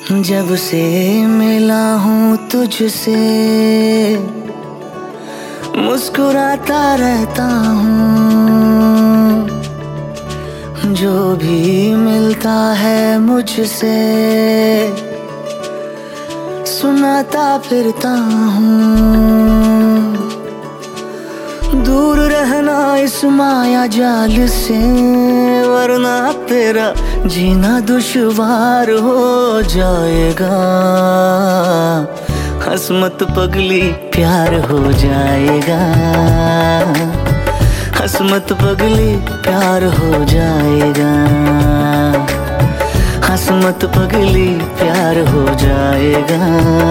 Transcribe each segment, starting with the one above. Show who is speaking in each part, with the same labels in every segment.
Speaker 1: जब से मिला हूँ तुझसे मुस्कुराता रहता हूँ। जो भी मिलता है मुझसे सुनाता फिरता हूँ। दूर रहना इस माया जाल से, वरना तेरा जीना दुश्वार हो जाएगा। हंस मत पगली प्यार हो जाएगा। हंस मत पगली प्यार हो जाएगा। हंस मत पगली प्यार हो जाएगा।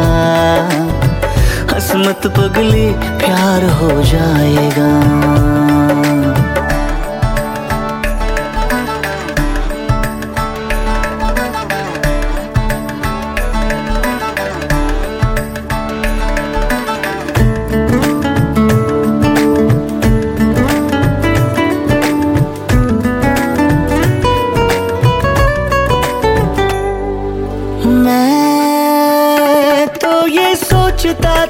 Speaker 1: हंस मत पगली प्यार हो जाएगा। मैं तो ये सोचता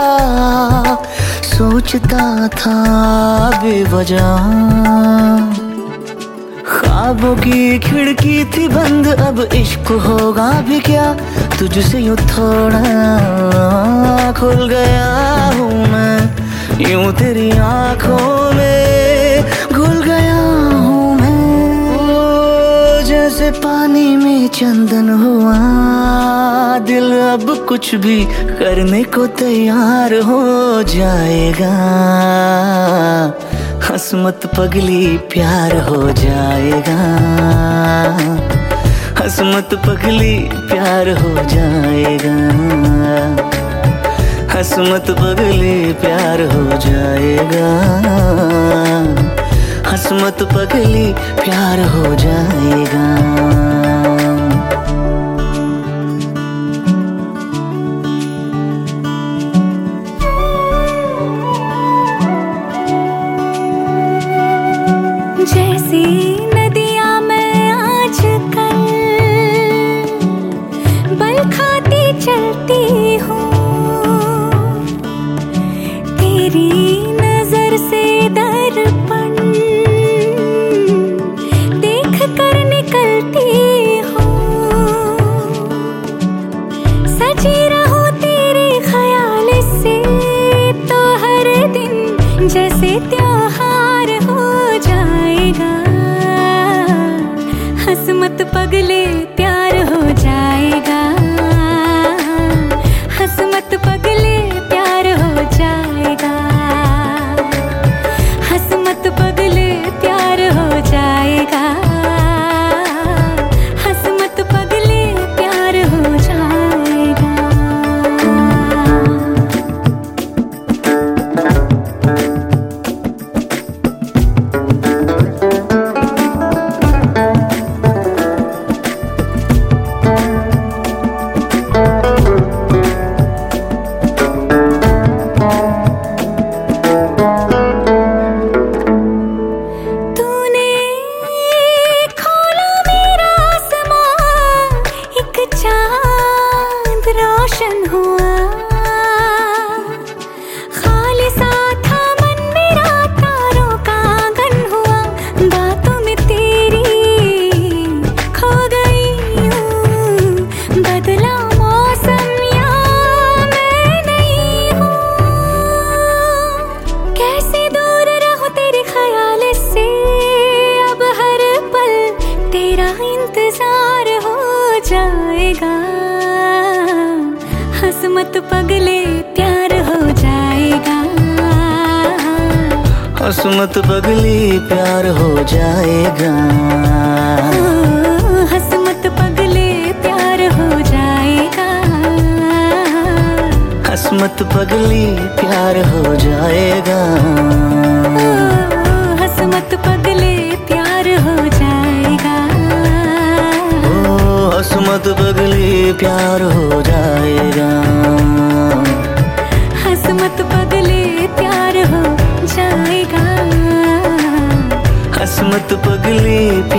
Speaker 1: था बेवजह। ख्वाबों की खिड़की थी बंद, अब इश्क होगा भी क्या। तुझसे यूं थोड़ा खुल गया हूँ मैं, यूं तेरी आंखों में घुल गया हूँ मैं। ओ जैसे पानी में चंदन हुआ, दिल अब कुछ भी करने को तैयार हो जाएगा। हंस मत पगली प्यार हो जाएगा। हंस मत पगली प्यार हो जाएगा। हंस मत पगली प्यार हो जाएगा। हंस मत पगली प्यार हो जाएगा।
Speaker 2: जैसी नदियाँ मैं आजकल बल खाती चलती हूँ, तेरी नजर से दर्पण देख कर निकलती हूँ। सजी रहूं तेरे ख्याल से तो हर दिन जैसे त्योहार हो जाएगा। हंस मत पगले प्यार हो जाएगा। हंस मत पगले प्यार हो जाएगा। हंस मत पगले प्यार हो जाएगा। हंस मत पगले प्यार हो जाएगा। रोशन हुआ खालिसा था मन मेरा, तारों का आंगन हुआ। बातों में तेरी खो गई हूँ, बदला मौसम या मैं नहीं हूँ। कैसे दूर रहूं तेरे ख्याल से, अब हर पल तेरा इंतजार हो जाएगा। हंस मत पगले प्यार हो जाएगा।
Speaker 1: हंस मत पगली प्यार हो जाएगा।
Speaker 2: हंस मत पगले प्यार हो जाएगा।
Speaker 1: हंस मत पगली प्यार हो जाएगा।
Speaker 2: हंस मत पगले प्यार हो जाएगा।
Speaker 1: हंस मत पगली प्यार हो जाएगा।
Speaker 2: हंस मत पगले प्यार हो जाएगा।
Speaker 1: हंस मत पगली